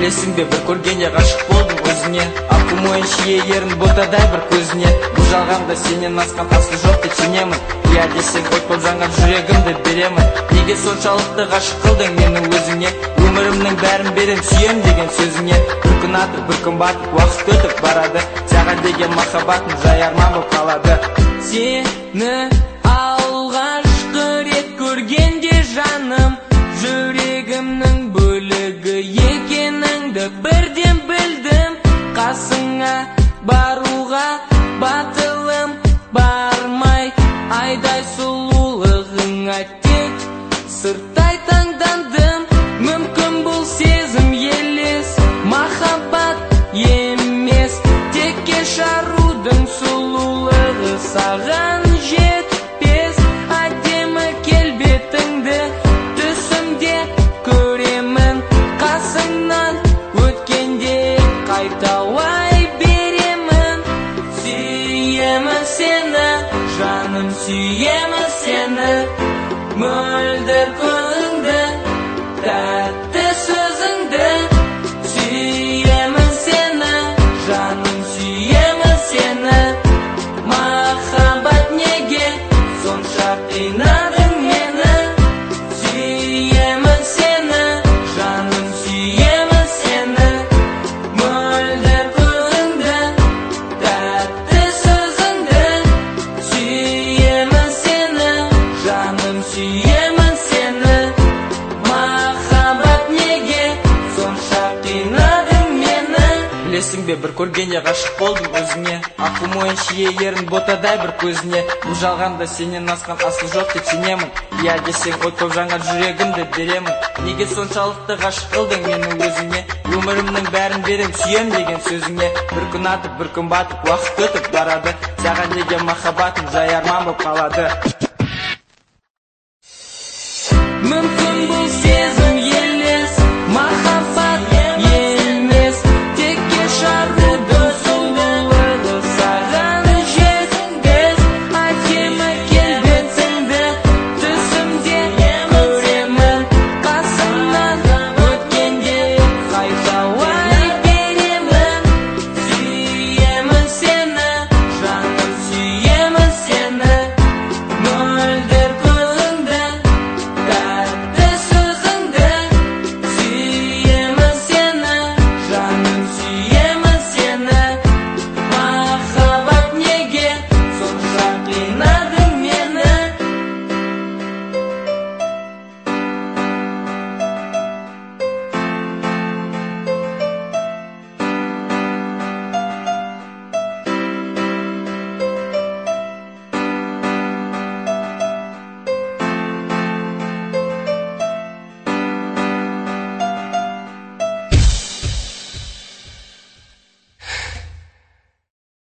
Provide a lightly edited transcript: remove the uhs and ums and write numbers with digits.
Білесің бе, бір көргенде ғашық болдым өзіңе. Аққу мойын шие ерін ботадай бір көзіне. Бұл жалғанда сенен асқан асыл жоқ деп сенемін. Иә десең от боп жанған жүрегімді беремін. Неге соншалықты ғашық қылдың мені өзіңе? Өмірімнің бәрін берем сүйем деген сөзіңе. Бір күн атып бір күн батып уақыт өтіп барады. Саған деген махаббатым жай арман болып қалады. Сені алғашқы рет көргенде жаным, жүрегімнің бөлігі екеніңді бірден білдім. Қасыңа баруға батылым бармай, айдай сұлулығыңа тек сырттай таңдандым. Мүмкін бұл сезім елес, махаббат емес, текке шарудың сұлулығы саған жетпес. Әдемі келбетіңді түсімде көремін, қасыңнан өткенде қайталай беремін. Сүйемін сені, жаным, сүйемін сені, мөлдір көңіліңді, тәтті сөзіңді. Сүйемін сені, жаным, сүйемін сені, махаббат неге сонша қинадың мені? Сүйемін сені, жаным, сүйемін сені, мөлдір көңіліңді, тәтті сөзіңді. Сүйемін сені, жаным, сүйемін сені, махаббат неге сонша қинадың мені? Білесің бе, бір көргенде ғашық болдым өзіңе. Аққу мойын шие ерін ботадай бір көзіне. Бұл жалғанда сенен асқан асыл жоқ деп сенемін. Иә десең от боп жанған жүрегімді беремін. Неге соншалықты ғашық қылдың мені өзіңе? Өмірімнің бәрін берем сүйем деген сөзіңе. Бір күн атып бір күн батып уақыт өтіп барады. Саған деген махаббатым жай арман болып қалады.